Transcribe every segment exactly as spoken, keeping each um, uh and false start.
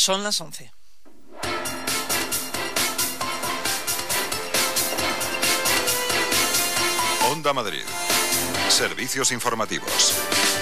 Son las once. Onda Madrid. Servicios informativos.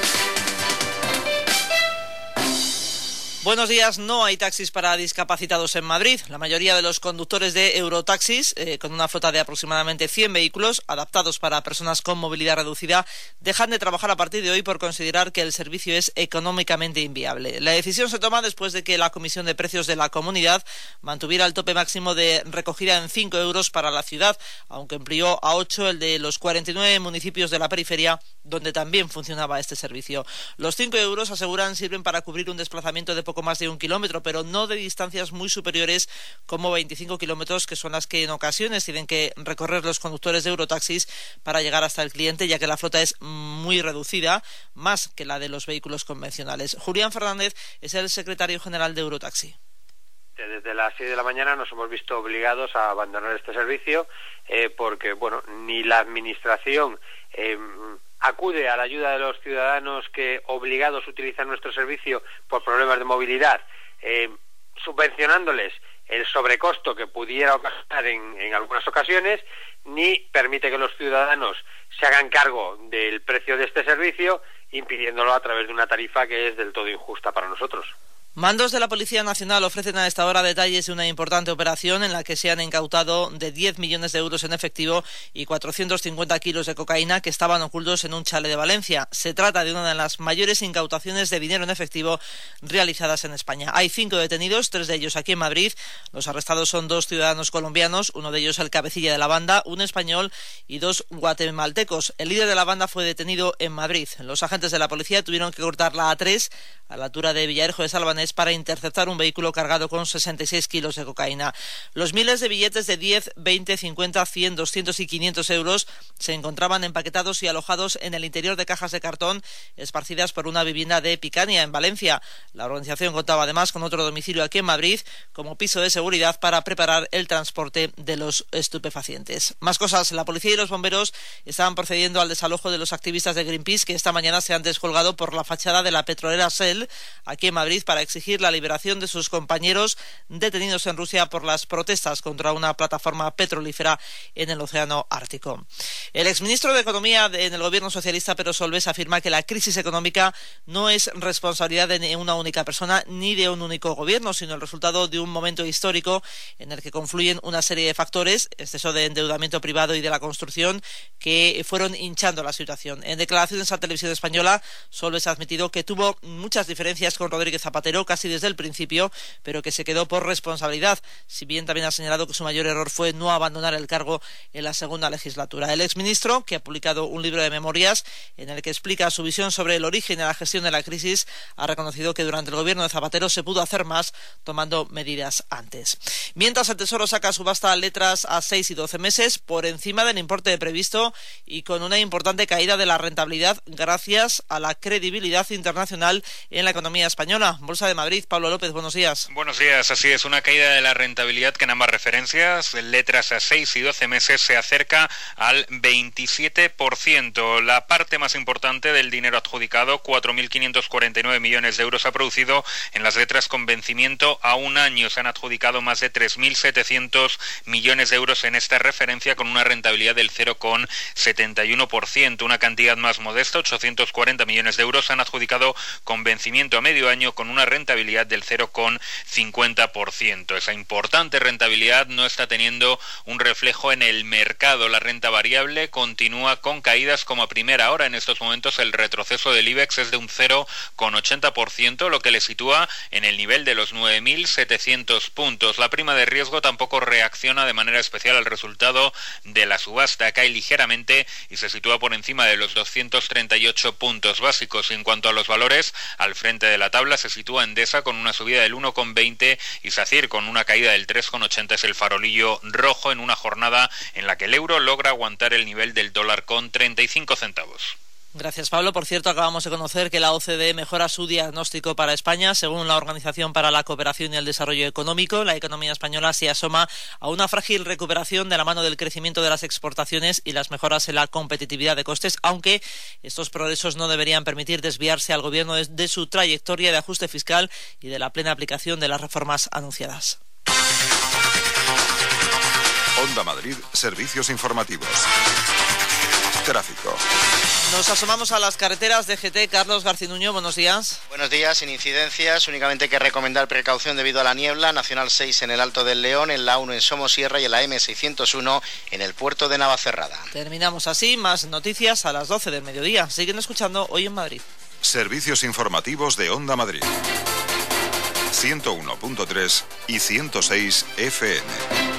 Buenos días. No hay taxis para discapacitados en Madrid. La mayoría de los conductores de Eurotaxis, eh, con una flota de aproximadamente cien vehículos adaptados para personas con movilidad reducida, dejan de trabajar a partir de hoy por considerar que el servicio es económicamente inviable. La decisión se toma después de que la Comisión de Precios de la Comunidad mantuviera el tope máximo de recogida en cinco euros para la ciudad, aunque amplió a ocho el de los cuarenta y nueve municipios de la periferia, donde también funcionaba este servicio. Los cinco euros, aseguran, sirven para cubrir un desplazamiento de poco más de un kilómetro, pero no de distancias muy superiores como veinticinco kilómetros, que son las que en ocasiones tienen que recorrer los conductores de Eurotaxis para llegar hasta el cliente, ya que la flota es muy reducida, más que la de los vehículos convencionales. Julián Fernández es el secretario general de Eurotaxi. Desde las seis de la mañana nos hemos visto obligados a abandonar este servicio eh, porque, bueno, ni la administración eh, acude a la ayuda de los ciudadanos que obligados utilizan nuestro servicio por problemas de movilidad, eh, subvencionándoles el sobrecosto que pudiera ocasionar en, en algunas ocasiones, ni permite que los ciudadanos se hagan cargo del precio de este servicio, impidiéndolo a través de una tarifa que es del todo injusta para nosotros. Mandos de la Policía Nacional ofrecen a esta hora detalles de una importante operación en la que se han incautado de diez millones de euros en efectivo y cuatrocientos cincuenta kilos de cocaína que estaban ocultos en un chalet de Valencia. Se trata de una de las mayores incautaciones de dinero en efectivo realizadas en España. Hay cinco detenidos, tres de ellos aquí en Madrid. Los arrestados son dos ciudadanos colombianos, uno de ellos el cabecilla de la banda, un español y dos guatemaltecos. El líder de la banda fue detenido en Madrid. Los agentes de la policía tuvieron que cortar la A tres a la altura de Villarejo de Salvanés para interceptar un vehículo cargado con sesenta y seis kilos de cocaína. Los miles de billetes de diez, veinte, cincuenta, cien, doscientos y quinientos euros se encontraban empaquetados y alojados en el interior de cajas de cartón esparcidas por una vivienda de Picania, en Valencia. La organización contaba además con otro domicilio aquí en Madrid como piso de seguridad para preparar el transporte de los estupefacientes. Más cosas. La policía y los bomberos estaban procediendo al desalojo de los activistas de Greenpeace que esta mañana se han descolgado por la fachada de la petrolera Shell aquí en Madrid para exigir la liberación de sus compañeros detenidos en Rusia por las protestas contra una plataforma petrolífera en el océano Ártico. El exministro de Economía en el gobierno socialista, Pedro Solbes, afirma que la crisis económica no es responsabilidad de una única persona ni de un único gobierno, sino el resultado de un momento histórico en el que confluyen una serie de factores, exceso de endeudamiento privado y de la construcción, que fueron hinchando la situación. En declaraciones a Televisión Española, Solbes ha admitido que tuvo muchas diferencias con Rodríguez Zapatero casi desde el principio, pero que se quedó por responsabilidad, si bien también ha señalado que su mayor error fue no abandonar el cargo en la segunda legislatura. El exministro, que ha publicado un libro de memorias en el que explica su visión sobre el origen y la gestión de la crisis, ha reconocido que durante el gobierno de Zapatero se pudo hacer más tomando medidas antes. Mientras, el Tesoro saca a subasta letras a seis y doce meses por encima del importe previsto y con una importante caída de la rentabilidad gracias a la credibilidad internacional en la economía española. Bolsa de Madrid, Pablo López, buenos días. Buenos días, así es, una caída de la rentabilidad que en ambas referencias, letras a seis y doce meses, se acerca al veintisiete por ciento. La parte más importante del dinero adjudicado, cuatro mil quinientos cuarenta y nueve millones de euros, ha producido en las letras con vencimiento a un año. Se han adjudicado más de tres mil setecientos millones de euros en esta referencia con una rentabilidad del cero coma setenta y uno por ciento. Una cantidad más modesta, ochocientos cuarenta millones de euros, se han adjudicado con vencimiento a medio año con una rentabilidad del cero coma cincuenta por ciento. Esa importante rentabilidad no está teniendo un reflejo en el mercado. La renta variable continúa con caídas como a primera hora. En estos momentos el retroceso del IBEX es de un cero coma ochenta por ciento, lo que le sitúa en el nivel de los nueve mil setecientos puntos. La prima de riesgo tampoco reacciona de manera especial al resultado de la subasta. Cae ligeramente y se sitúa por encima de los doscientos treinta y ocho puntos básicos. Y en cuanto a los valores, al frente de la tabla se sitúa Endesa con una subida del uno coma veinte y SACIR con una caída del tres coma ochenta. Es el farolillo rojo en una jornada en la que el euro logra aguantar el nivel del dólar con treinta y cinco centavos. Gracias, Pablo. Por cierto, acabamos de conocer que la O C D E mejora su diagnóstico para España. Según la Organización para la Cooperación y el Desarrollo Económico, la economía española se asoma a una frágil recuperación de la mano del crecimiento de las exportaciones y las mejoras en la competitividad de costes, aunque estos progresos no deberían permitir desviarse al Gobierno de, de su trayectoria de ajuste fiscal y de la plena aplicación de las reformas anunciadas. Onda Madrid, servicios informativos. Tráfico. Nos asomamos a las carreteras de G T. Carlos Garcinuño, buenos días. Buenos días, sin incidencias, únicamente hay que recomendar precaución debido a la niebla. Nacional seis en el Alto del León, en la uno en Somosierra y en la eme seiscientos uno en el puerto de Navacerrada. Terminamos así, más noticias a las doce del mediodía. Siguen escuchando Hoy en Madrid. Servicios informativos de Onda Madrid. ciento uno punto tres y ciento seis F M.